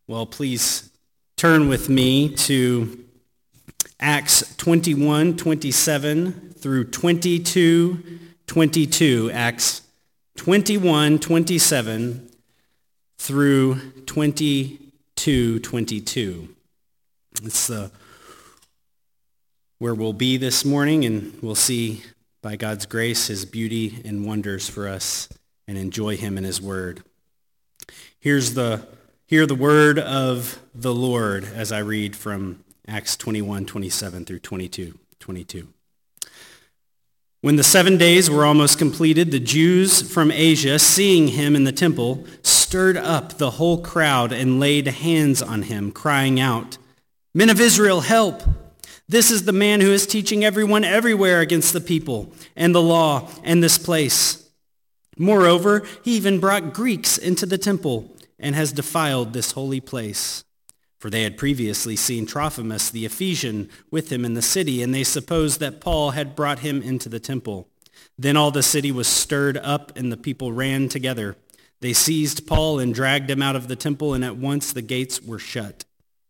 Well, please turn with me to Acts 21:27 through 22:22. Acts 21:27 through 22:22. It's where we'll be this morning, and we'll see, by God's grace, his beauty and wonders for us and enjoy him and his word. Hear the word of the Lord as I read from Acts 21:27 through 22:22. When the 7 days were almost completed, the Jews from Asia, seeing him in the temple, stirred up the whole crowd and laid hands on him, crying out, "Men of Israel, help! This is the man who is teaching everyone everywhere against the people and the law and this place. Moreover, he even brought Greeks into the temple and has defiled this holy place." For they had previously seen Trophimus the Ephesian with him in the city, and they supposed that Paul had brought him into the temple. Then all the city was stirred up, and the people ran together. They seized Paul and dragged him out of the temple, and at once the gates were shut.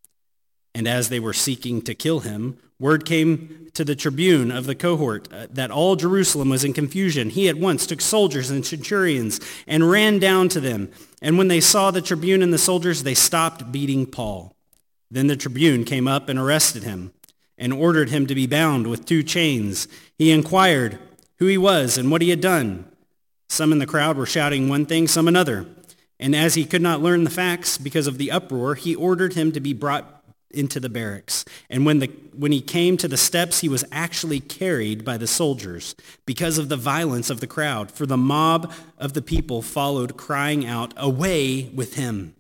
And as they were seeking to kill him, word came to the tribune of the cohort that all Jerusalem was in confusion. He at once took soldiers and centurions and ran down to them. And when they saw the tribune and the soldiers, they stopped beating Paul. Then the tribune came up and arrested him and ordered him to be bound with 2 chains. He inquired who he was and what he had done. Some in the crowd were shouting one thing, some another. And as he could not learn the facts because of the uproar, he ordered him to be brought into the barracks. And when he came to the steps, he was actually carried by the soldiers because of the violence of the crowd. For the mob of the people followed, crying out, "Away with him!"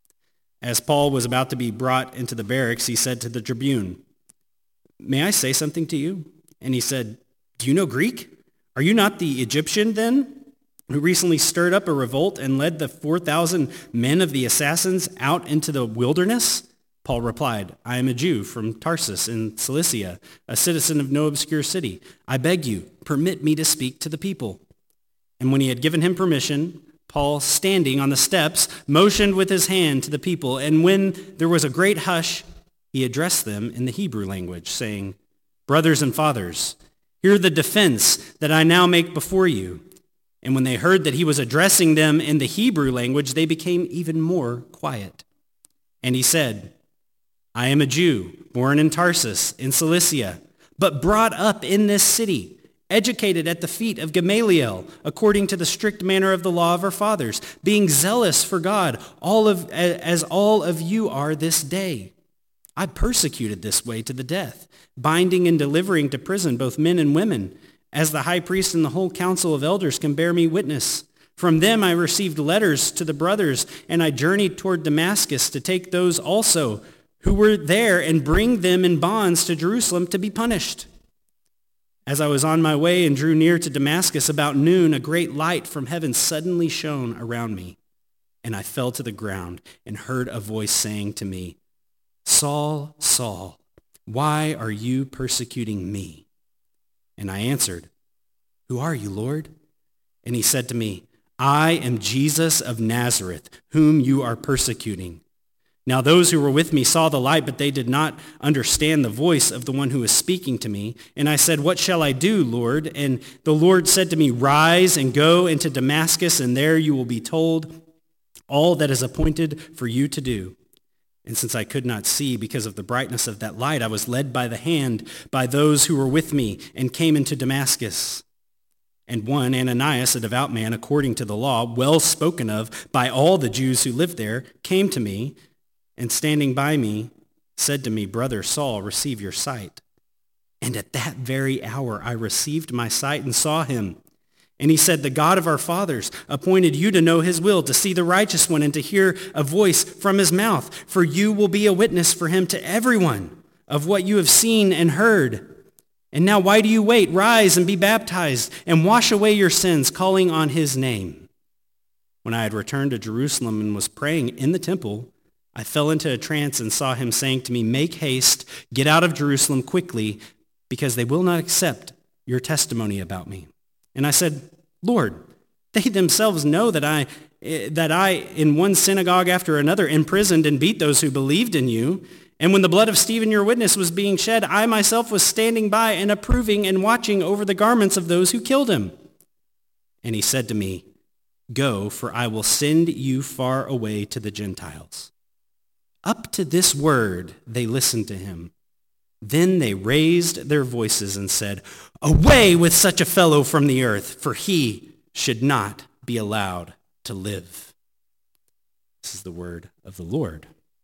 As Paul was about to be brought into the barracks, he said to the tribune, "May I say something to you?" And he said, "Do you know Greek? Are you not the Egyptian then, who recently stirred up a revolt and led the 4,000 men of the assassins out into the wilderness?" Paul replied, "I am a Jew from Tarsus in Cilicia, a citizen of no obscure city. I beg you, permit me to speak to the people." And when he had given him permission, Paul, standing on the steps, motioned with his hand to the people. And when there was a great hush, he addressed them in the Hebrew language, saying, "Brothers and fathers, hear the defense that I now make before you." And when they heard that he was addressing them in the Hebrew language, they became even more quiet. And he said, "I am a Jew, born in Tarsus, in Cilicia, but brought up in this city, educated at the feet of Gamaliel, according to the strict manner of the law of our fathers, being zealous for God, as all of you are this day. I persecuted this way to the death, binding and delivering to prison both men and women, as the high priest and the whole council of elders can bear me witness. From them I received letters to the brothers, and I journeyed toward Damascus to take those also who were there and bring them in bonds to Jerusalem to be punished. As I was on my way and drew near to Damascus about noon, a great light from heaven suddenly shone around me, and I fell to the ground and heard a voice saying to me, 'Saul, Saul, why are you persecuting me?' And I answered, 'Who are you, Lord?' And he said to me, 'I am Jesus of Nazareth, whom you are persecuting.' Now those who were with me saw the light, but they did not understand the voice of the one who was speaking to me. And I said, 'What shall I do, Lord?' And the Lord said to me, 'Rise and go into Damascus, and there you will be told all that is appointed for you to do.' And since I could not see because of the brightness of that light, I was led by the hand by those who were with me and came into Damascus. And one, Ananias, a devout man according to the law, well spoken of by all the Jews who lived there, came to me, and standing by me, said to me, 'Brother Saul, receive your sight.' And at that very hour I received my sight and saw him. And he said, 'The God of our fathers appointed you to know his will, to see the righteous one, and to hear a voice from his mouth. For you will be a witness for him to everyone of what you have seen and heard. And now why do you wait? Rise and be baptized, and wash away your sins, calling on his name.' When I had returned to Jerusalem and was praying in the temple, I fell into a trance and saw him saying to me, 'Make haste, get out of Jerusalem quickly, because they will not accept your testimony about me.' And I said, 'Lord, they themselves know that I that I, in one synagogue after another, imprisoned and beat those who believed in you. And when the blood of Stephen, your witness, was being shed, I myself was standing by and approving and watching over the garments of those who killed him. And he said to me, go, for I will send you far away to the Gentiles. Up to this word they listened to him. Then they raised their voices and said, away with such a fellow from the earth, for he should not be allowed to live. This is the word of the Lord.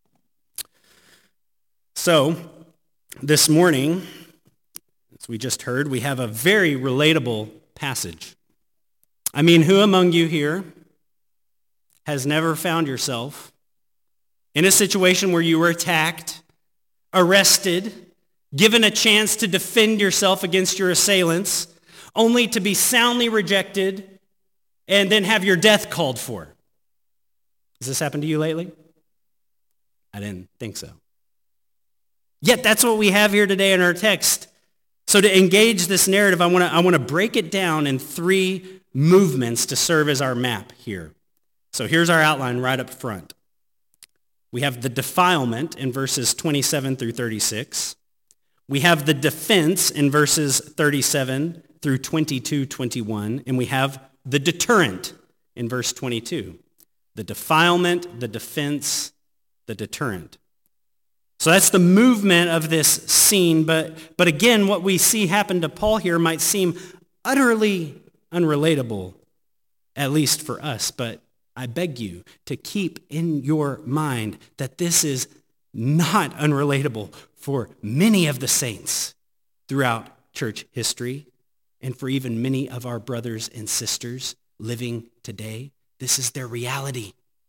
So, this morning, as we just heard, we have a very relatable passage. I mean, who among you here has never found yourself in a situation where you were attacked, arrested, given a chance to defend yourself against your assailants, only to be soundly rejected and then have your death called for? Has this happened to you lately? I didn't think so. Yet that's what we have here today in our text. So to engage this narrative, I want to break it down in three movements to serve as our map here. So here's our outline right up front. We have the defilement in verses 27 through 36. We have the defense in verses 37 through 22-21. And we have the deterrent in verse 22. The defilement, the defense, the deterrent. So that's the movement of this scene, but again, what we see happen to Paul here might seem utterly unrelatable, at least for us, but I beg you to keep in your mind that this is not unrelatable for many of the saints throughout church history, and for even many of our brothers and sisters living today. This is their reality.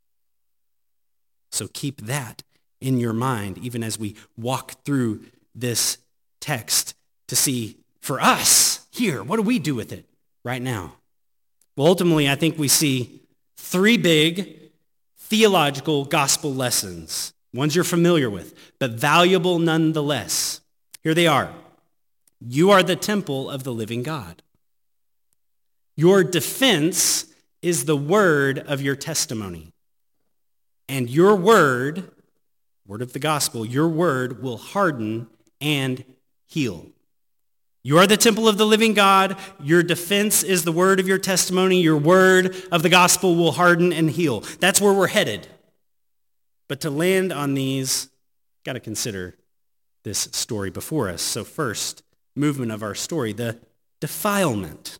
So keep that in your mind, even as we walk through this text to see, for us here, what do we do with it right now? Well, ultimately, I think we see three big theological gospel lessons, ones you're familiar with, but valuable nonetheless. Here they are. You are the temple of the living God. Your defense is the word of your testimony. And your word of the gospel, your word will harden and heal. You are the temple of the living God. Your defense is the word of your testimony. Your word of the gospel will harden and heal. That's where we're headed. But to land on these, got to consider this story before us. So first, movement of our story, the defilement.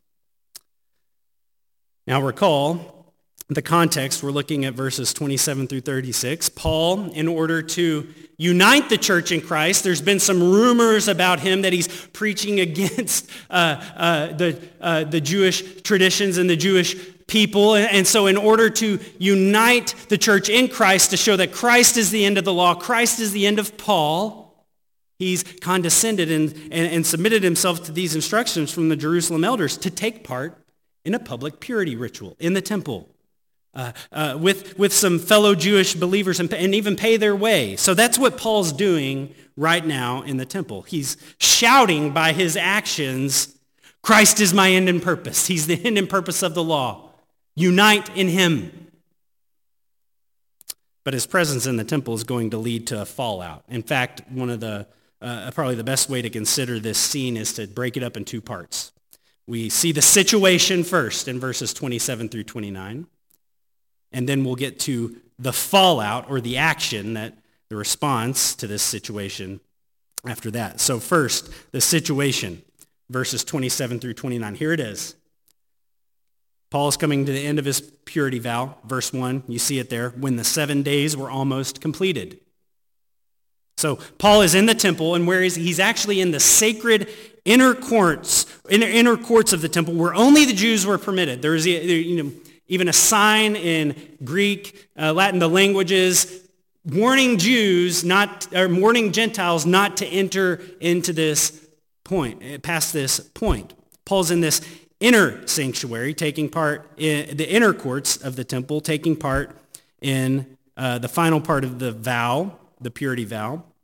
Now recall, the context, we're looking at verses 27 through 36. Paul, in order to unite the church in Christ, there's been some rumors about him that he's preaching against the Jewish traditions and the Jewish people. And so in order to unite the church in Christ, to show that Christ is the end of the law, Christ is the end of Paul, he's condescended and submitted himself to these instructions from the Jerusalem elders to take part in a public purity ritual in the temple. With some fellow Jewish believers and even pay their way. So that's what Paul's doing right now in the temple. He's shouting by his actions, Christ is my end and purpose. He's the end and purpose of the law. Unite in him. But his presence in the temple is going to lead to a fallout. In fact, one of the probably the best way to consider this scene is to break it up in two parts. We see the situation first in verses 27 through 29. And then we'll get to the fallout or the action, that the response to this situation after that. So first, the situation, verses 27 through 29. Here it is. Paul is coming to the end of his purity vow. Verse 1, you see it there. When the 7 days were almost completed. So Paul is in the temple, and where he's actually in the sacred inner courts of the temple, where only the Jews were permitted. There is, even a sign in Greek, Latin, the languages, warning Gentiles not to enter into this point, past this point. Paul's in this inner sanctuary, taking part in the inner courts of the temple, taking part in the final part of the vow, the purity vow.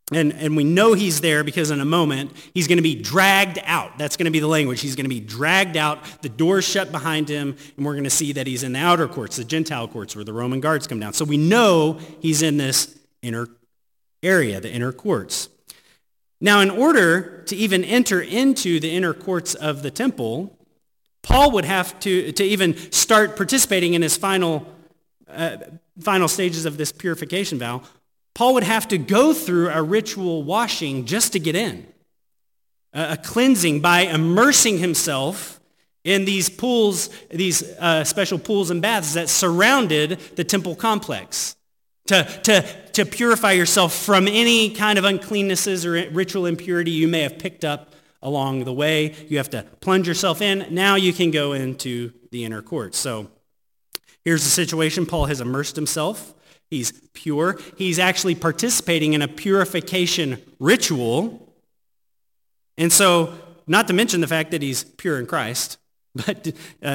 And we know he's there because in a moment, he's going to be dragged out. That's going to be the language. He's going to be dragged out. The door's shut behind him, and we're going to see that he's in the outer courts, the Gentile courts, where the Roman guards come down. So we know he's in this inner area, the inner courts. Now, in order to even enter into the inner courts of the temple, Paul would have to even start participating in his final stages of this purification vow. Paul would have to go through a ritual washing just to get in, a cleansing by immersing himself in these pools, these special pools and baths that surrounded the temple complex to purify yourself from any kind of uncleannesses or ritual impurity you may have picked up along the way. You have to plunge yourself in. Now you can go into the inner courts. So here's the situation. Paul has immersed himself. He's pure. He's actually participating in a purification ritual. And so, not to mention the fact that he's pure in Christ, but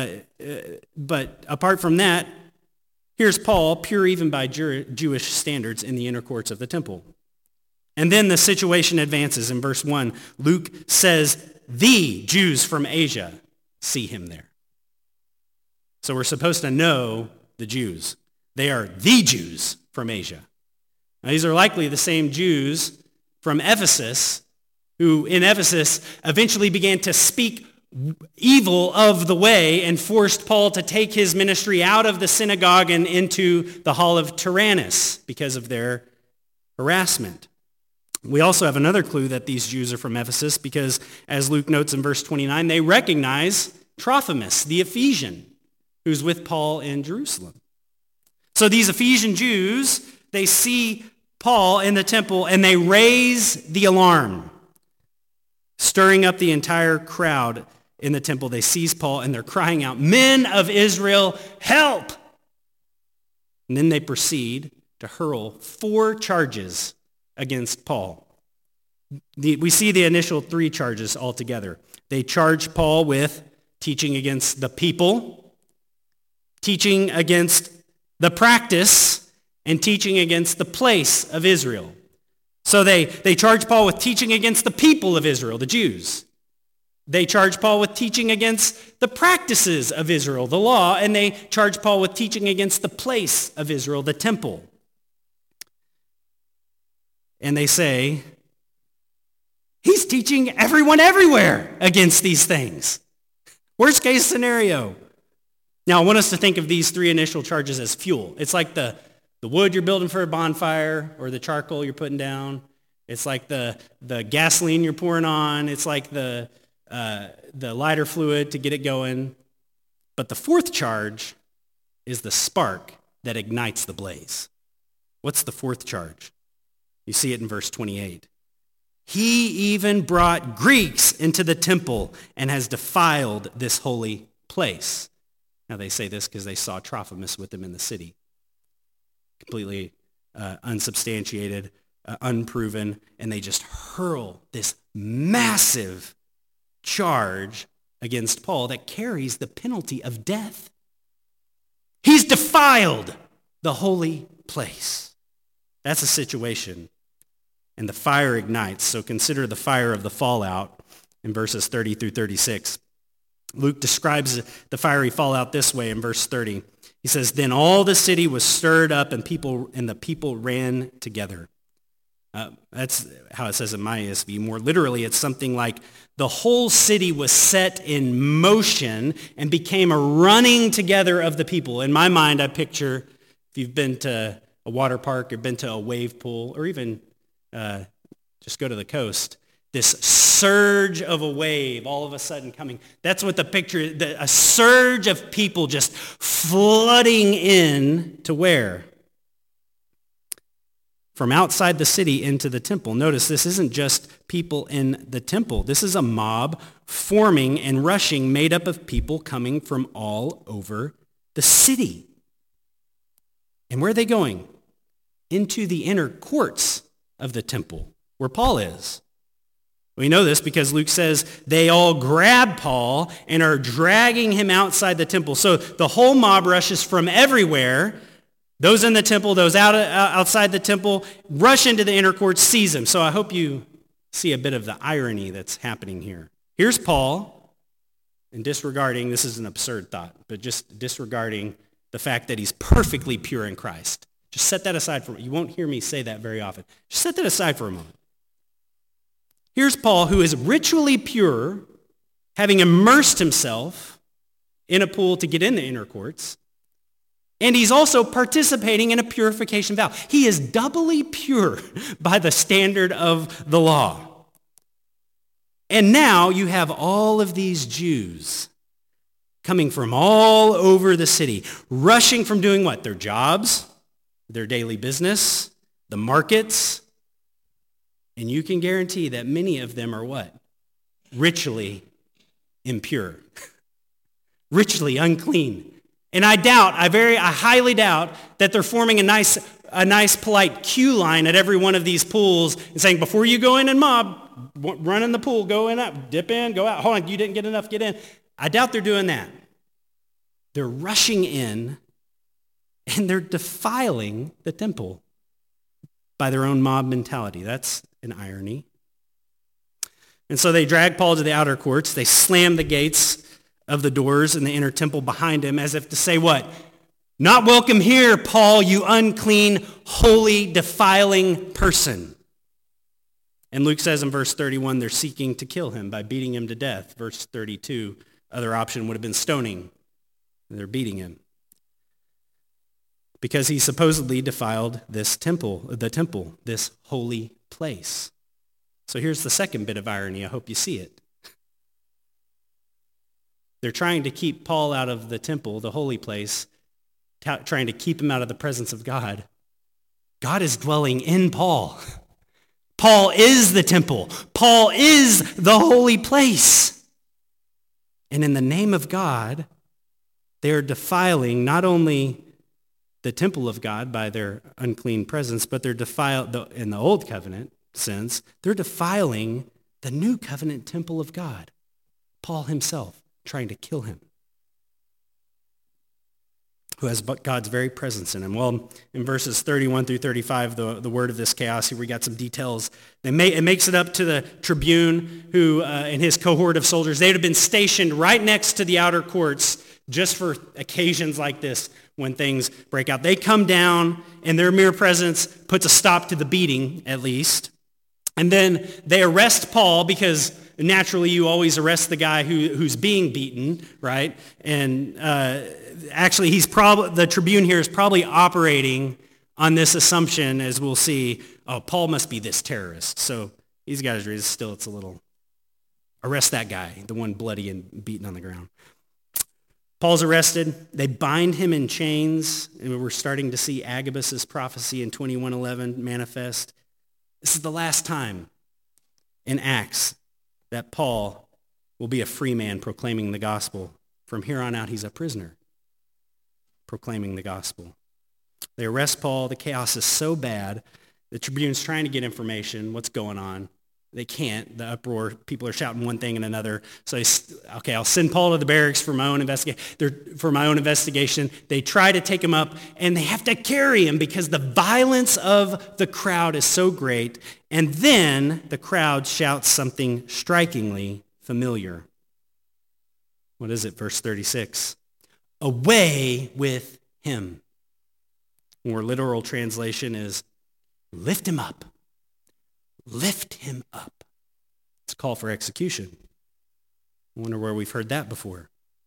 apart from that, here's Paul, pure even by Jewish standards, in the inner courts of the temple. And then the situation advances in verse 1. Luke says, the Jews from Asia see him there. So we're supposed to know the Jews. They are the Jews from Asia. Now, these are likely the same Jews from Ephesus who in Ephesus eventually began to speak evil of the way and forced Paul to take his ministry out of the synagogue and into the hall of Tyrannus because of their harassment. We also have another clue that these Jews are from Ephesus because, as Luke notes in verse 29, they recognize Trophimus, the Ephesian, who's with Paul in Jerusalem. So these Ephesian Jews, they see Paul in the temple and they raise the alarm, stirring up the entire crowd in the temple. They seize Paul and they're crying out, "Men of Israel, help!" And then they proceed to hurl 4 charges against Paul. We see the initial 3 charges altogether. They charge Paul with teaching against the people, teaching against the practice, and teaching against the place of Israel. So they charge Paul with teaching against the people of Israel, the Jews. They charge Paul with teaching against the practices of Israel, the law, and they charge Paul with teaching against the place of Israel, the temple. And they say, he's teaching everyone everywhere against these things. Worst case scenario. Now, I want us to think of these 3 initial charges as fuel. It's like the wood you're building for a bonfire or the charcoal you're putting down. It's like the gasoline you're pouring on. It's like the lighter fluid to get it going. But the 4th charge is the spark that ignites the blaze. What's the 4th charge? You see it in verse 28. He even brought Greeks into the temple and has defiled this holy place. Now they say this because they saw Trophimus with them in the city. Completely unsubstantiated, unproven, and they just hurl this massive charge against Paul that carries the penalty of death. He's defiled the holy place. That's a situation. And the fire ignites. So consider the fire of the fallout in verses 30 through 36. Luke describes the fiery fallout this way in verse 30. He says, "Then all the city was stirred up and the people ran together." That's how it says in my ESV. More literally, it's something like the whole city was set in motion and became a running together of the people. In my mind, I picture, if you've been to a water park or been to a wave pool, or even just go to the coast, this surge of a wave all of a sudden coming. That's what the picture is, a surge of people just flooding in to where? From outside the city into the temple. Notice this isn't just people in the temple. This is a mob forming and rushing made up of people coming from all over the city. And where are they going? Into the inner courts of the temple, where Paul is. We know this because Luke says they all grab Paul and are dragging him outside the temple. So the whole mob rushes from everywhere, Those in the temple, those outside the temple, rush into the inner court, seize him. So I hope you see a bit of the irony that's happening here. Here's Paul, and disregarding, this is an absurd thought, but just disregarding the fact that he's perfectly pure in Christ. Just set that aside for a moment. You won't hear me say that very often. Just set that aside for a moment. Here's Paul, who is ritually pure, having immersed himself in a pool to get in the inner courts, and he's also participating in a purification vow. He is doubly pure by the standard of the law. And now you have all of these Jews coming from all over the city, rushing from doing what? Their jobs, their daily business, the markets. And you can guarantee that many of them are what? Ritually impure. Ritually unclean. And I highly doubt that they're forming a nice polite queue line at every one of these pools and saying, before you go in and mob, run in the pool, go in up, dip in, go out. Hold on, you didn't get enough, get in. I doubt they're doing that. They're rushing in and they're defiling the temple by their own mob mentality. That's an irony. And so they drag Paul to the outer courts. They slam the gates of the doors in the inner temple behind him as if to say what? Not welcome here, Paul, you unclean, holy, defiling person. And Luke says in verse 31, they're seeking to kill him by beating him to death. Verse 32, other option would have been stoning. And they're beating him because he supposedly defiled this temple, this holy place. So here's the second bit of irony. I hope you see it. They're trying to keep Paul out of the temple, the holy place, trying to keep him out of the presence of God. God is dwelling in Paul. Paul is the temple. Paul is the holy place. And in the name of God, they are defiling not only the temple of God by their unclean presence, but they're in the old covenant sense, they're defiling the new covenant temple of God. Paul himself trying to kill him, who has God's very presence in him. Well, in verses 31 through 35, the word of this chaos, here we got some details. It makes it up to the tribune who and his cohort of soldiers. They would have been stationed right next to the outer courts just for occasions like this when things break out. They come down, and their mere presence puts a stop to the beating, at least. And then they arrest Paul because naturally you always arrest the guy who's being beaten, right? And actually the tribune here is probably operating on this assumption, as we'll see, oh, Paul must be this terrorist. So he's got his reasons. Still, it's a little, arrest that guy, the one bloody and beaten on the ground. Paul's arrested. They bind him in chains, and we're starting to see Agabus' prophecy in 21:11 manifest. This is the last time in Acts that Paul will be a free man proclaiming the gospel. From here on out, he's a prisoner proclaiming the gospel. They arrest Paul. The chaos is so bad. The tribune's trying to get information, what's going on. They can't. The uproar, people are shouting one thing and another. So I'll send Paul to the barracks for my own investigation. They try to take him up, and they have to carry him because the violence of the crowd is so great. And then the crowd shouts something strikingly familiar. What is it? Verse 36. Away with him. More literal translation is, lift him up. Lift him up. It's a call for execution. I wonder where we've heard that before.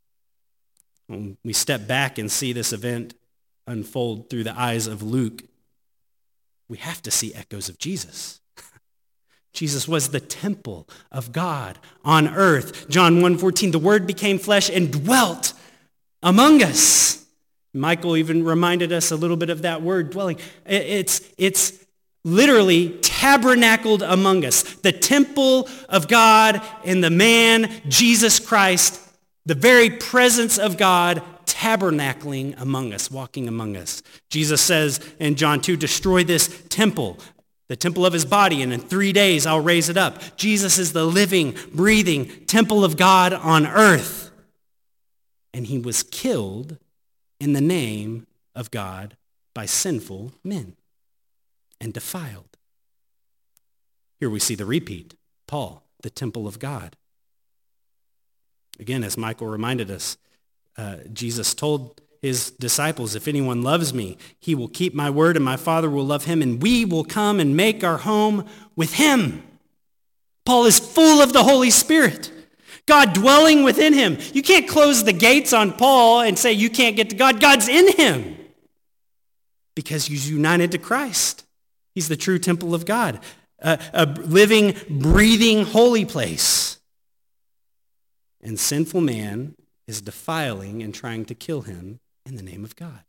When we step back and see this event unfold through the eyes of Luke, we have to see echoes of Jesus. Jesus was the temple of God on earth. John 1:14, the Word became flesh and dwelt among us. Michael even reminded us a little bit of that word, dwelling. It's literally tabernacled among us. The temple of God and the man, Jesus Christ, the very presence of God tabernacling among us, walking among us. Jesus says in John 2, destroy this temple, the temple of his body, and in 3 days I'll raise it up. Jesus is the living, breathing temple of God on earth. And he was killed in the name of God by sinful men and defiled. Here we see the repeat. Paul, the temple of God. Again, as Michael reminded us, Jesus told his disciples, if anyone loves me, he will keep my word and my Father will love him and we will come and make our home with him. Paul is full of the Holy Spirit, God dwelling within him. You can't close the gates on Paul and say you can't get to God. God's in him because he's united to Christ. He's the true temple of God, a living, breathing, holy place. And sinful man is defiling and trying to kill him in the name of God.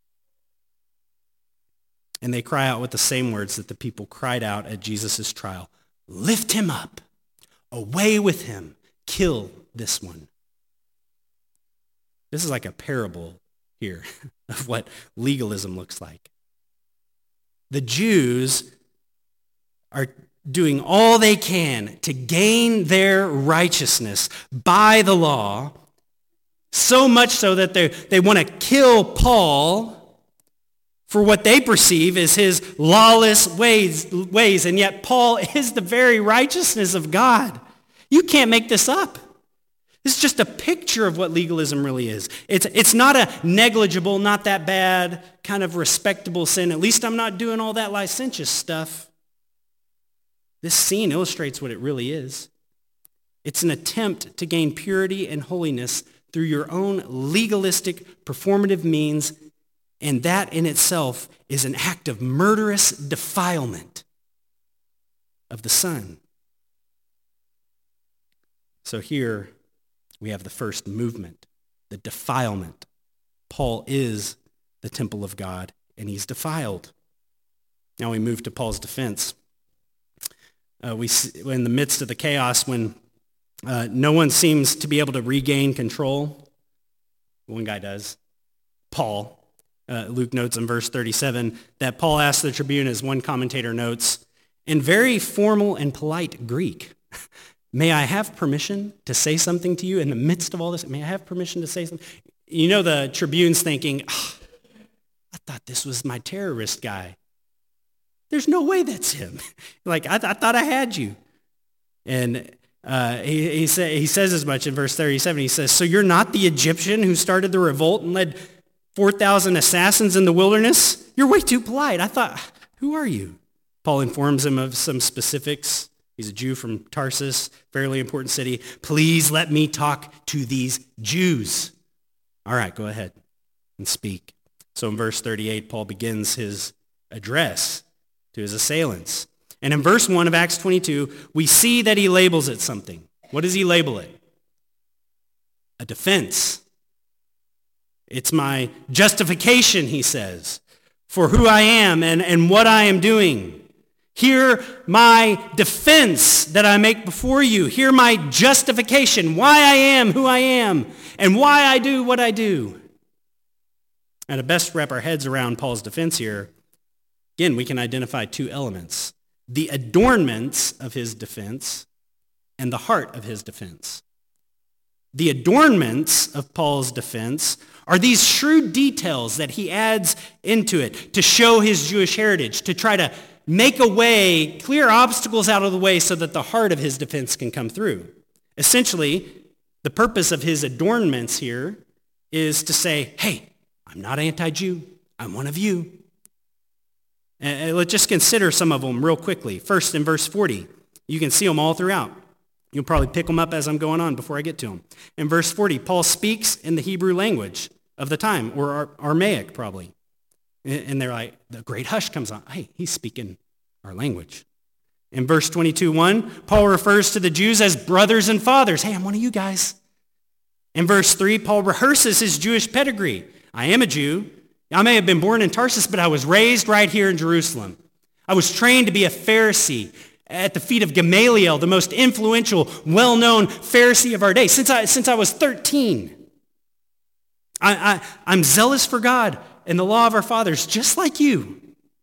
And they cry out with the same words that the people cried out at Jesus' trial. Lift him up, away with him, kill this one. This is like a parable here of what legalism looks like. The Jews are doing all they can to gain their righteousness by the law, so much so that they want to kill Paul for what they perceive as his lawless ways, and yet Paul is the very righteousness of God. You can't make this up. This is just a picture of what legalism really is. It's not a negligible, not that bad, kind of respectable sin. At least I'm not doing all that licentious stuff. This scene illustrates what it really is. It's an attempt to gain purity and holiness through your own legalistic, performative means, and that in itself is an act of murderous defilement of the Son. So here we have the first movement, the defilement. Paul is the temple of God, and he's defiled. Now we move to Paul's defense. We see, in the midst of the chaos, when no one seems to be able to regain control, one guy does, Paul. Luke notes in verse 37 that Paul asked the tribune, as one commentator notes, in very formal and polite Greek, may I have permission to say something to you in the midst of all this? May I have permission to say something? You know, the tribune's thinking, I thought this was my terrorist guy. There's no way that's him. Like, I thought I had you. And he says as much in verse 37. He says, so you're not the Egyptian who started the revolt and led 4,000 assassins in the wilderness? You're way too polite. I thought, who are you? Paul informs him of some specifics. He's a Jew from Tarsus, fairly important city. Please let me talk to these Jews. All right, go ahead and speak. So in verse 38, Paul begins his address to his assailants. And in verse 1 of Acts 22, we see that he labels it something. What does he label it? A defense. It's my justification, he says, for who I am and what I am doing. Hear my defense that I make before you. Hear my justification, why I am who I am, and why I do what I do. And to best wrap our heads around Paul's defense here, again, we can identify two elements: the adornments of his defense and the heart of his defense. The adornments of Paul's defense are these shrewd details that he adds into it to show his Jewish heritage, to try to make a way, clear obstacles out of the way so that the heart of his defense can come through. Essentially, the purpose of his adornments here is to say, hey, I'm not anti-Jew. I'm one of you. And let's just consider some of them real quickly. First, in verse 40, you can see them all throughout. You'll probably pick them up as I'm going on before I get to them. In verse 40, Paul speaks in the Hebrew language of the time, or Aramaic probably. And they're like, the great hush comes on. Hey, he's speaking our language. In verse 22:1, Paul refers to the Jews as brothers and fathers. Hey, I'm one of you guys. In verse 3, Paul rehearses his Jewish pedigree. I am a Jew. I may have been born in Tarsus, but I was raised right here in Jerusalem. I was trained to be a Pharisee at the feet of Gamaliel, the most influential, well-known Pharisee of our day, since I was 13. I'm zealous for God and the law of our fathers, just like you.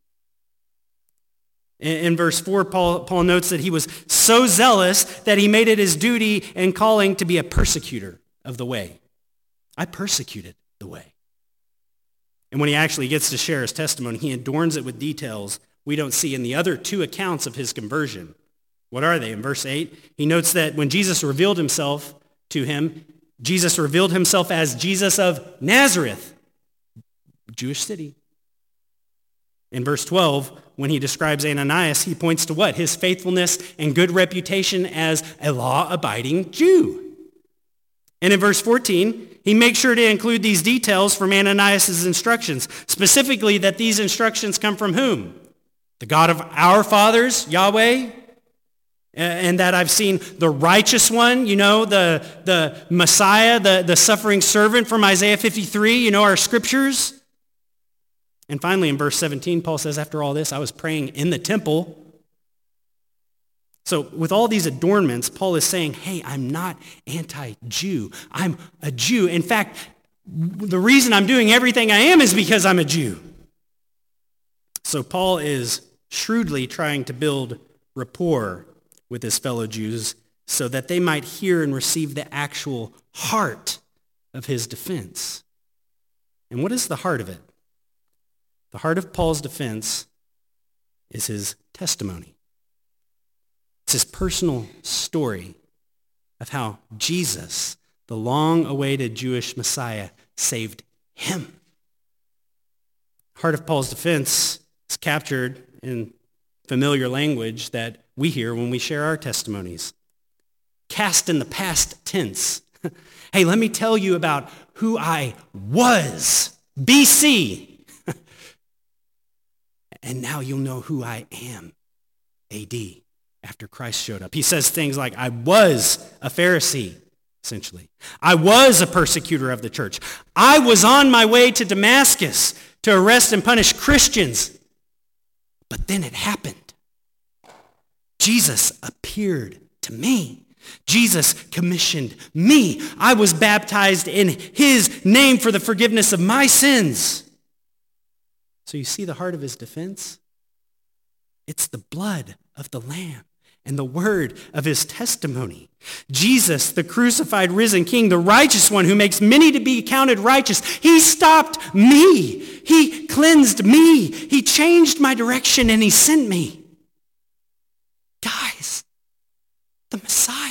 In verse 4, Paul notes that he was so zealous that he made it his duty and calling to be a persecutor of the way. I persecuted the way. And when he actually gets to share his testimony, he adorns it with details we don't see in the other two accounts of his conversion. What are they? In verse 8, he notes that when Jesus revealed himself to him, Jesus revealed himself as Jesus of Nazareth, Jewish city. In verse 12, when he describes Ananias, he points to what? His faithfulness and good reputation as a law-abiding Jew. And in verse 14, he makes sure to include these details from Ananias' instructions, specifically that these instructions come from whom? The God of our fathers, Yahweh, and that I've seen the righteous one, the Messiah, the suffering servant from Isaiah 53, our scriptures. And finally, in verse 17, Paul says, after all this, I was praying in the temple. So with all these adornments, Paul is saying, hey, I'm not anti-Jew. I'm a Jew. In fact, the reason I'm doing everything I am is because I'm a Jew. So Paul is shrewdly trying to build rapport with his fellow Jews so that they might hear and receive the actual heart of his defense. And what is the heart of it? The heart of Paul's defense is his testimony. It's his personal story of how Jesus, the long-awaited Jewish Messiah, saved him. Heart of Paul's defense is captured in familiar language that we hear when we share our testimonies. Cast in the past tense. Hey, let me tell you about who I was, BC. And now you'll know who I am, AD, after Christ showed up. He says things like, I was a Pharisee, essentially. I was a persecutor of the church. I was on my way to Damascus to arrest and punish Christians. But then it happened. Jesus appeared to me. Jesus commissioned me. I was baptized in his name for the forgiveness of my sins. So you see the heart of his defense? It's the blood of the Lamb and the word of his testimony. Jesus, the crucified, risen King, the righteous one who makes many to be counted righteous, he stopped me. He cleansed me. He changed my direction and he sent me. Guys, the Messiah.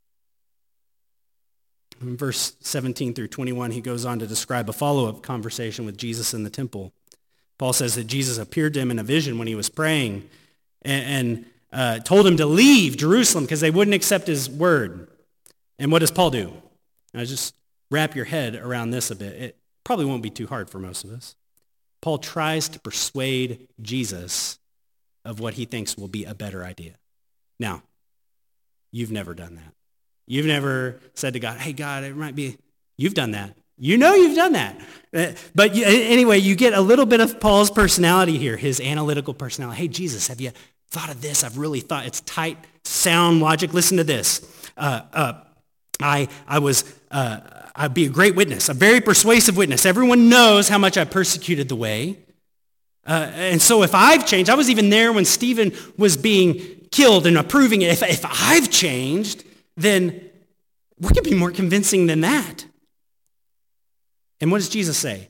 In verse 17 through 21, he goes on to describe a follow-up conversation with Jesus in the temple. Paul says that Jesus appeared to him in a vision when he was praying and told him to leave Jerusalem because they wouldn't accept his word. And what does Paul do? Now just wrap your head around this a bit. It probably won't be too hard for most of us. Paul tries to persuade Jesus of what he thinks will be a better idea. Now, you've never done that. You've never said to God, hey, God, it might be, you've done that. You know you've done that. But anyway, you get a little bit of Paul's personality here, his analytical personality. Hey, Jesus, have you thought of this? I've really thought. It's tight, sound logic. Listen to this. I'd be a great witness, a very persuasive witness. Everyone knows how much I persecuted the way. And so if I've changed, I was even there when Stephen was being killed and approving it. If I've changed, then what could be more convincing than that? And what does Jesus say?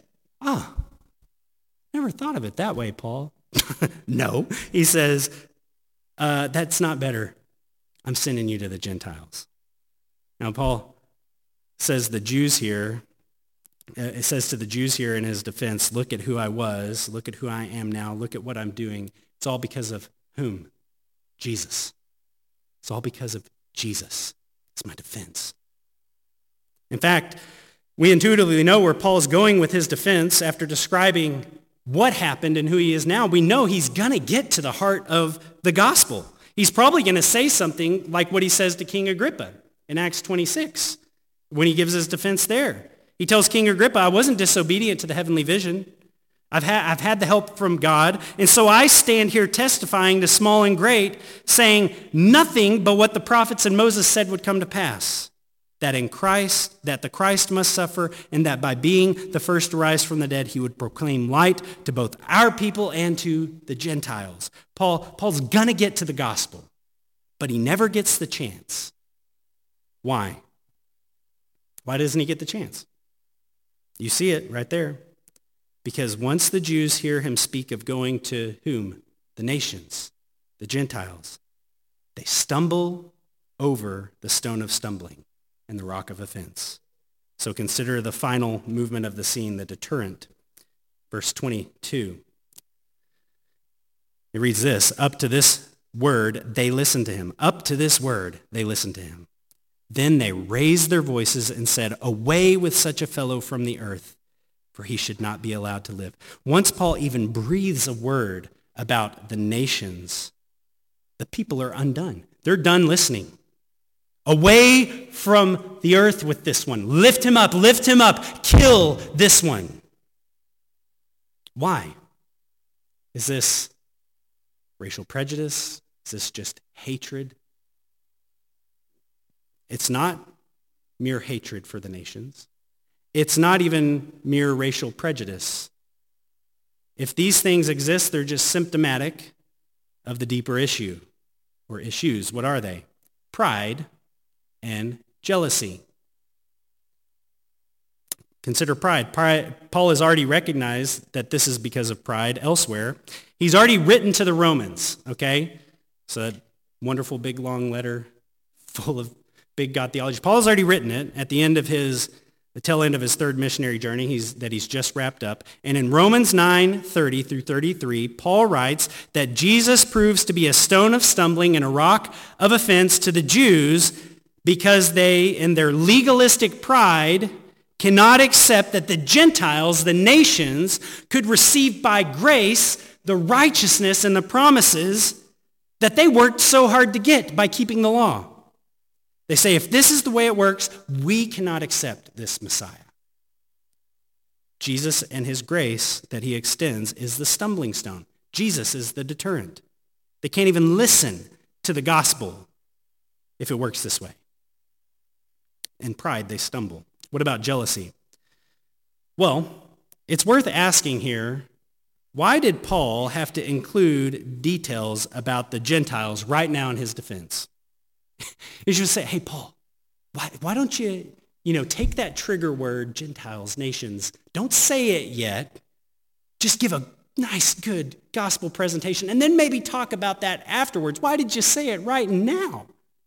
Never thought of it that way, Paul. No, he says, that's not better. I'm sending you to the Gentiles. Now, Paul says the Jews here, it says to the Jews here in his defense, look at who I was, look at who I am now, look at what I'm doing. It's all because of whom? Jesus. It's all because of Jesus. It's my defense. In fact, we intuitively know where Paul's going with his defense after describing what happened and who he is now. We know he's going to get to the heart of the gospel. He's probably going to say something like what he says to King Agrippa in Acts 26 when he gives his defense there. He tells King Agrippa, I wasn't disobedient to the heavenly vision. I've had the help from God, and so I stand here testifying to small and great, saying nothing but what the prophets and Moses said would come to pass. That the Christ must suffer, and that by being the first to rise from the dead, he would proclaim light to both our people and to the Gentiles. Paul's gonna get to the gospel, but he never gets the chance. Why? Why doesn't he get the chance? You see it right there. Because once the Jews hear him speak of going to whom? The nations, the Gentiles. They stumble over the stone of stumbling and the rock of offense. So consider the final movement of the scene, the deterrent. Verse 22. It reads this, up to this word, they listened to him. Up to this word, they listened to him. Then they raised their voices and said, away with such a fellow from the earth, for he should not be allowed to live. Once Paul even breathes a word about the nations, the people are undone. They're done listening. Away from the earth with this one. Lift him up, kill this one. Why? Is this racial prejudice? Is this just hatred? It's not mere hatred for the nations. It's not even mere racial prejudice. If these things exist, they're just symptomatic of the deeper issue or issues. What are they? Pride and jealousy. Consider pride. Paul has already recognized that this is because of pride elsewhere. He's already written to the Romans, okay? So that wonderful big long letter full of big God theology. Paul's already written it at the end of the tail end of his third missionary journey that he's just wrapped up. And in Romans 9:30 through 33, Paul writes that Jesus proves to be a stone of stumbling and a rock of offense to the Jews because they, in their legalistic pride, cannot accept that the Gentiles, the nations, could receive by grace the righteousness and the promises that they worked so hard to get by keeping the law. They say, if this is the way it works, we cannot accept this Messiah. Jesus and his grace that he extends is the stumbling stone. Jesus is the deterrent. They can't even listen to the gospel if it works this way. In pride, they stumble. What about jealousy? Well, it's worth asking here, why did Paul have to include details about the Gentiles right now in his defense? You should say, hey, Paul, why don't you take that trigger word, Gentiles, nations, don't say it yet. Just give a nice, good gospel presentation, and then maybe talk about that afterwards. Why did you say it right now?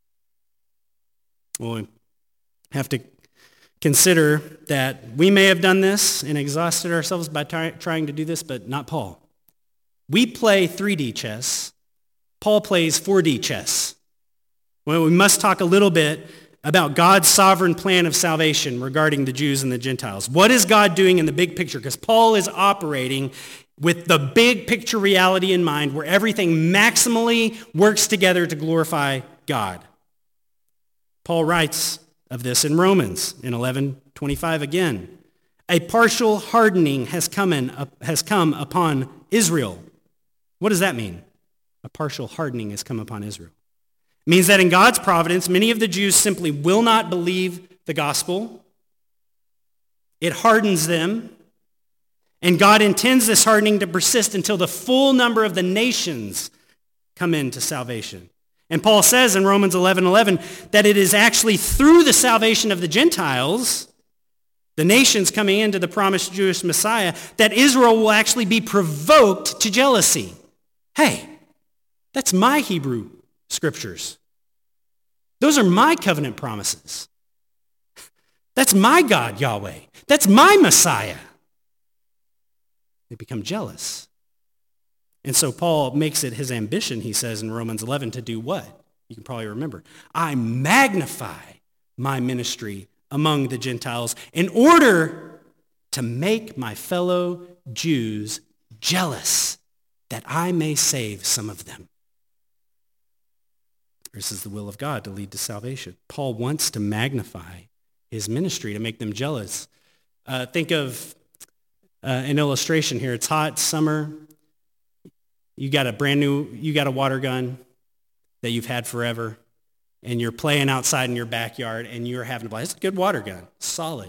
Well, we have to consider that we may have done this and exhausted ourselves by trying to do this, but not Paul. We play 3D chess. Paul plays 4D chess. Well, we must talk a little bit about God's sovereign plan of salvation regarding the Jews and the Gentiles. What is God doing in the big picture? Because Paul is operating with the big picture reality in mind where everything maximally works together to glorify God. Paul writes of this in Romans in 11:25 again. A partial hardening has come upon Israel. What does that mean? A partial hardening has come upon Israel. It means that in God's providence, many of the Jews simply will not believe the gospel. It hardens them. And God intends this hardening to persist until the full number of the nations come into salvation. And Paul says in Romans 11:11 that it is actually through the salvation of the Gentiles, the nations coming into the promised Jewish Messiah, that Israel will actually be provoked to jealousy. Hey, that's my Hebrew scriptures. Those are my covenant promises. That's my God, Yahweh. That's my Messiah. They become jealous. And so Paul makes it his ambition, he says in Romans 11, to do what? You can probably remember. I magnify my ministry among the Gentiles in order to make my fellow Jews jealous, that I may save some of them. This is the will of God to lead to salvation. Paul wants to magnify his ministry to make them jealous. Think of an illustration here. It's hot, summer. You got a water gun that you've had forever, and you're playing outside in your backyard, and you're having a blast. It's a good water gun, solid.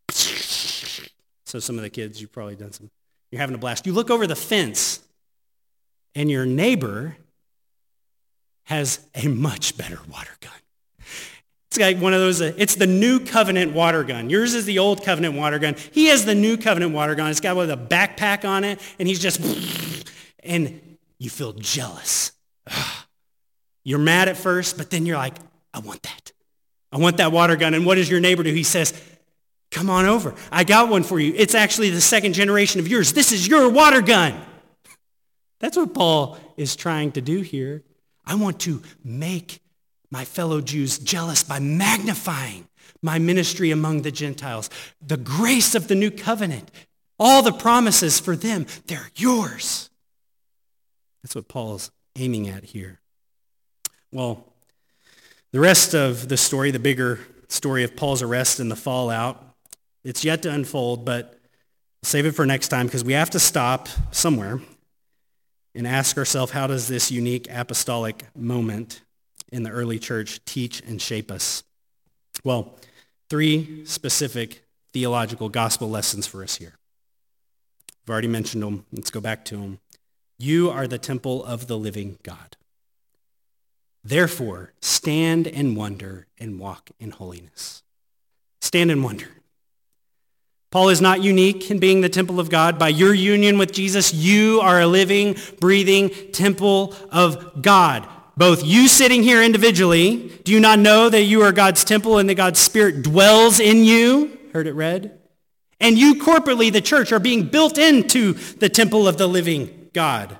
So some of the kids, you've probably done some. You're having a blast. You look over the fence, and your neighbor has a much better water gun. It's like one of those, it's the new covenant water gun. Yours is the old covenant water gun. He has the new covenant water gun. It's got with a backpack on it, and he's just, and you feel jealous. You're mad at first, but then you're like, I want that. I want that water gun. And what does your neighbor do? He says, come on over. I got one for you. It's actually the second generation of yours. This is your water gun. That's what Paul is trying to do here. I want to make my fellow Jews jealous by magnifying my ministry among the Gentiles. The grace of the new covenant, all the promises for them, they're yours. That's what Paul's aiming at here. Well, the rest of the story, the bigger story of Paul's arrest and the fallout, it's yet to unfold, but we'll save it for next time because we have to stop somewhere and ask ourselves, how does this unique apostolic moment in the early church teach and shape us? Well, 3 specific theological gospel lessons for us here. I've already mentioned them. Let's go back to them. You are the temple of the living God. Therefore, stand and wonder and walk in holiness. Stand and wonder. Paul is not unique in being the temple of God. By your union with Jesus, you are a living, breathing temple of God. Both you sitting here individually, do you not know that you are God's temple and that God's Spirit dwells in you? Heard it read? And you corporately, the church, are being built into the temple of the living God.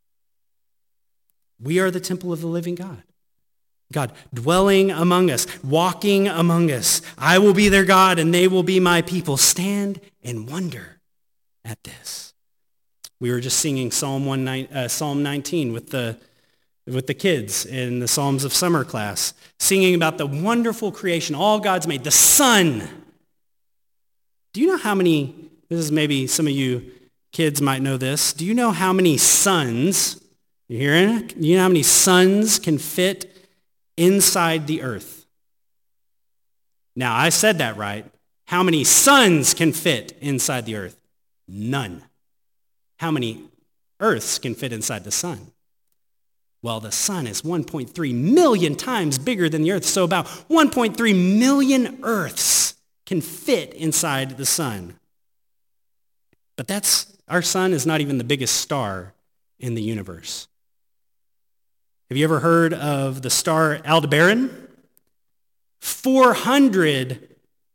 We are the temple of the living God. God dwelling among us, walking among us. I will be their God and they will be my people. Stand and wonder at this. We were just singing Psalm 19 with the kids in the Psalms of Summer class, singing about the wonderful creation, all God's made, the sun. Do you know how many, this is maybe some of you kids might know this, do you know how many suns, you hearing it? You know how many suns can fit inside the earth? Now, I said that right. How many suns can fit inside the earth? None. How many earths can fit inside the sun? Well, the sun is 1.3 million times bigger than the earth, so about 1.3 million earths can fit inside the sun. But our sun is not even the biggest star in the universe. Have you ever heard of the star Aldebaran? 400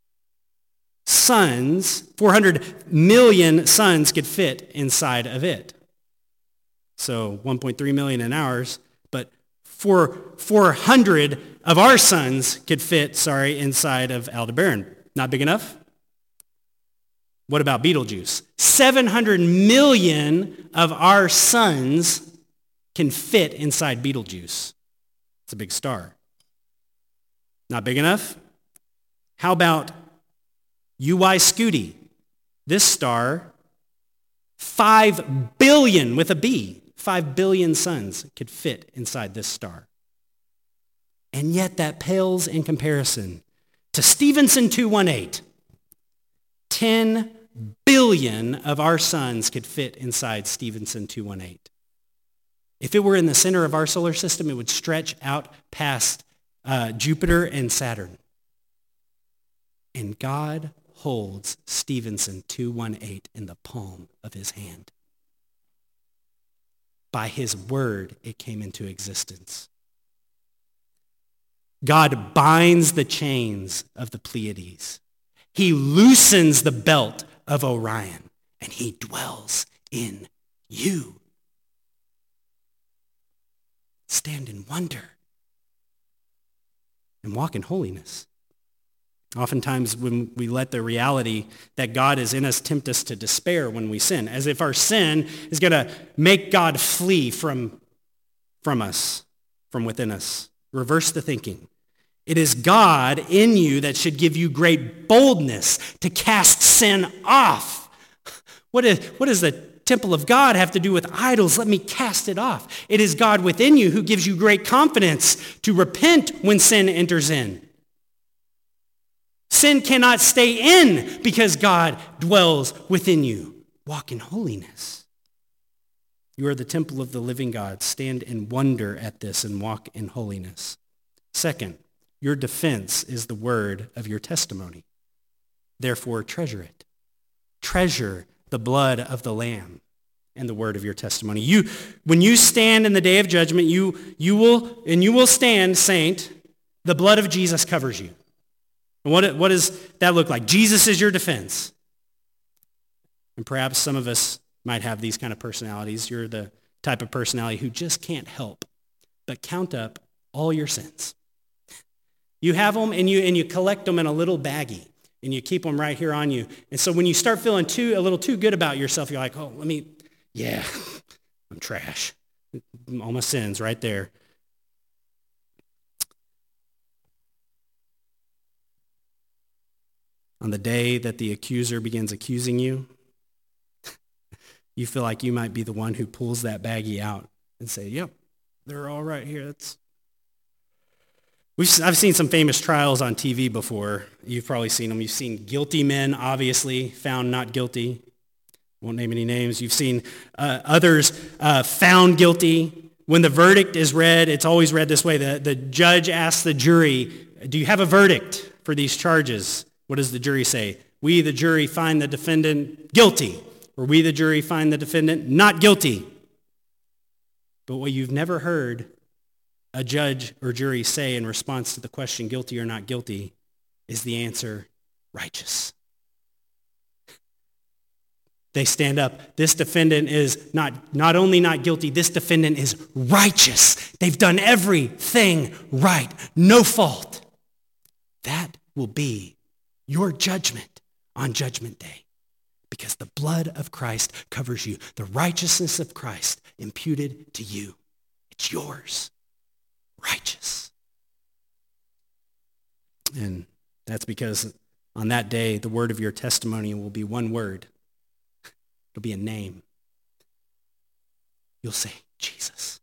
million suns could fit inside of it. So 1.3 million in ours, but 400 of our suns could fit, inside of Aldebaran. Not big enough? What about Betelgeuse? 700 million of our suns can fit inside Betelgeuse. It's a big star. Not big enough? How about UY Scuti? This star, 5 billion with a B. 5 billion suns could fit inside this star. And yet that pales in comparison to Stephenson 218. 10 billion of our suns could fit inside Stephenson 218. If it were in the center of our solar system, it would stretch out past Jupiter and Saturn. And God holds Stephenson 218 in the palm of his hand. By his word, it came into existence. God binds the chains of the Pleiades. He loosens the belt of Orion, and he dwells in you. Stand in wonder and walk in holiness. Oftentimes when we let the reality that God is in us tempt us to despair when we sin, as if our sin is going to make God flee from us, from within us. Reverse the thinking. It is God in you that should give you great boldness to cast sin off. What does the temple of God have to do with idols? Let me cast it off. It is God within you who gives you great confidence to repent when sin enters in. Sin cannot stay in because God dwells within you. Walk in holiness. You are the temple of the living God. Stand and wonder at this and walk in holiness. Second, Your defense is the word of your testimony. Therefore, treasure it. Treasure the blood of the Lamb and the word of your testimony. When you stand in the day of judgment, you will stand, saint. The blood of Jesus covers you. And what does that look like? Jesus is your defense. And perhaps some of us might have these kind of personalities. You're the type of personality who just can't help but count up all your sins. You have them and you collect them in a little baggie and you keep them right here on you. And so when you start feeling a little too good about yourself, you're like, oh, I'm trash. All my sins right there. On the day that the accuser begins accusing you, you feel like you might be the one who pulls that baggie out and say, yep, they're all right here. I've seen some famous trials on TV before. You've probably seen them. You've seen guilty men, obviously, found not guilty. Won't name any names. You've seen others found guilty. When the verdict is read, it's always read this way. The judge asks the jury, do you have a verdict for these charges? What does the jury say? We, the jury, find the defendant guilty. Or we, the jury, find the defendant not guilty. But what you've never heard a judge or jury say in response to the question, guilty or not guilty, is the answer, righteous. They stand up. This defendant is not only not guilty, this defendant is righteous. They've done everything right. No fault. That will be your judgment on Judgment Day, because the blood of Christ covers you. The righteousness of Christ imputed to you. It's yours. Righteous. And that's because on that day, the word of your testimony will be one word. It'll be a name. You'll say, Jesus.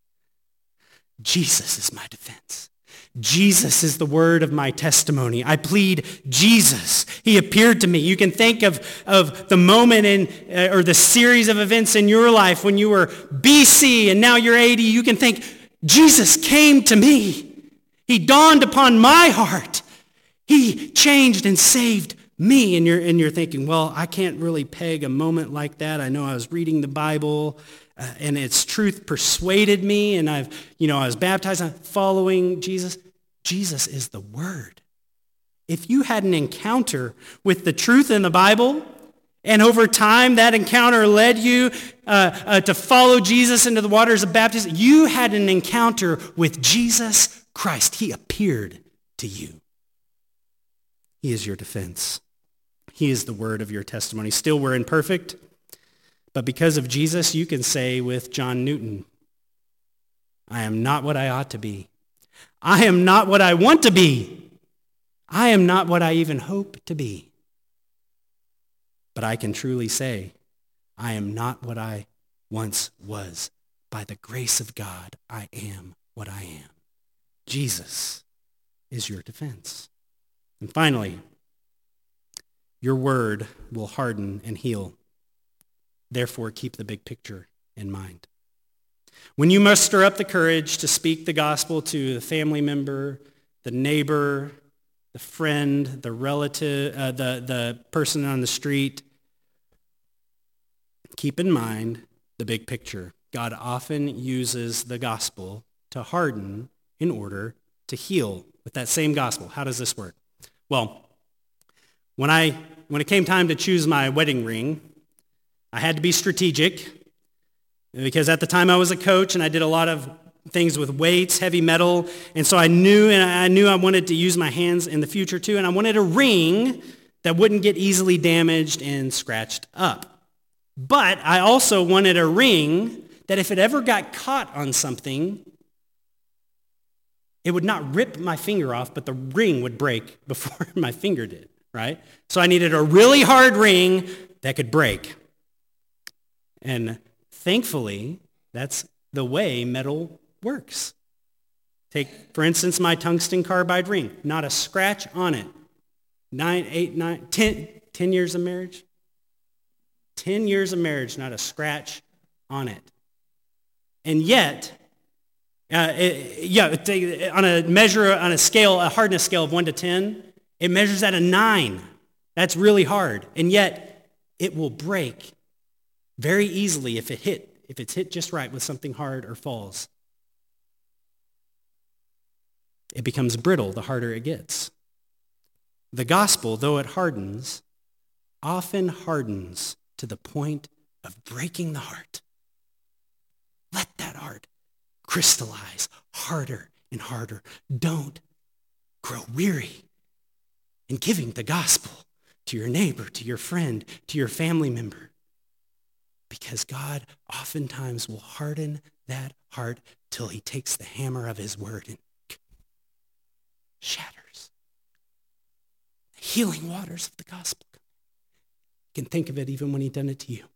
Jesus is my defense. Jesus is the word of my testimony. I plead Jesus. He appeared to me. You can think of the moment or the series of events in your life when you were BC and now you're 80. You can think, Jesus came to me. He dawned upon my heart. He changed and saved me. And you're thinking, well, I can't really peg a moment like that. I know I was reading the Bible and its truth persuaded me, and I was baptized. I'm following Jesus. Jesus is the Word. If you had an encounter with the truth in the Bible, and over time that encounter led you to follow Jesus into the waters of baptism, you had an encounter with Jesus Christ. He appeared to you. He is your defense. He is the word of your testimony. Still, we're imperfect. But because of Jesus, you can say with John Newton, I am not what I ought to be. I am not what I want to be. I am not what I even hope to be. But I can truly say, I am not what I once was. By the grace of God, I am what I am. Jesus is your defense. And finally, your word will harden and heal. Therefore, keep the big picture in mind. When you muster up the courage to speak the gospel to the family member, the neighbor, the friend, the relative, the person on the street, keep in mind the big picture. God often uses the gospel to harden in order to heal with that same gospel. How does this work? Well, when it came time to choose my wedding ring, I had to be strategic because at the time I was a coach and I did a lot of things with weights, heavy metal, and so I knew I wanted to use my hands in the future too, and I wanted a ring that wouldn't get easily damaged and scratched up. But I also wanted a ring that if it ever got caught on something, it would not rip my finger off, but the ring would break before my finger did, right? So I needed a really hard ring that could break. And thankfully, that's the way metal works. Take, for instance, my tungsten carbide ring. Not a scratch on it. 10 years of marriage. 10 years of marriage, not a scratch on it. And yet, On a measure, on a scale, a hardness scale of 1 to 10, it measures at a 9. That's really hard. And yet, it will break very easily if it's hit just right with something hard or falls. It becomes brittle the harder it gets. The gospel, though it hardens, often hardens to the point of breaking the heart. Let that heart crystallize harder and harder. Don't grow weary in giving the gospel to your neighbor, to your friend, to your family member. Because God oftentimes will harden that heart till he takes the hammer of his word and shatters. The healing waters of the gospel. You can think of it even when he's done it to you.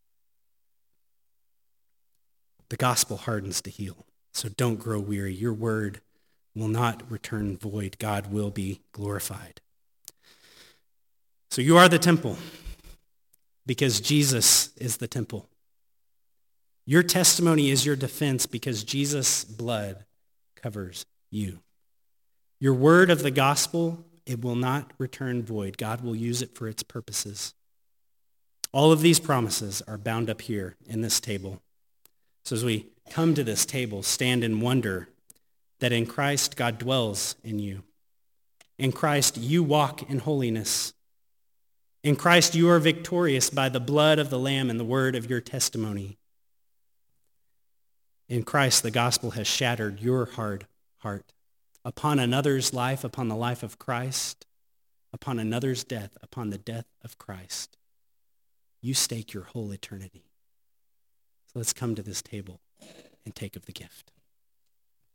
The gospel hardens to heal. So don't grow weary. Your word will not return void. God will be glorified. So you are the temple because Jesus is the temple. Your testimony is your defense because Jesus' blood covers you. Your word of the gospel, it will not return void. God will use it for its purposes. All of these promises are bound up here in this table. So as we come to this table, stand in wonder that in Christ God dwells in you. In Christ you walk in holiness. In Christ you are victorious by the blood of the Lamb and the word of your testimony. In Christ the gospel has shattered your hard heart. Upon another's life, upon the life of Christ, upon another's death, upon the death of Christ, you stake your whole eternity. So let's come to this table and take of the gift.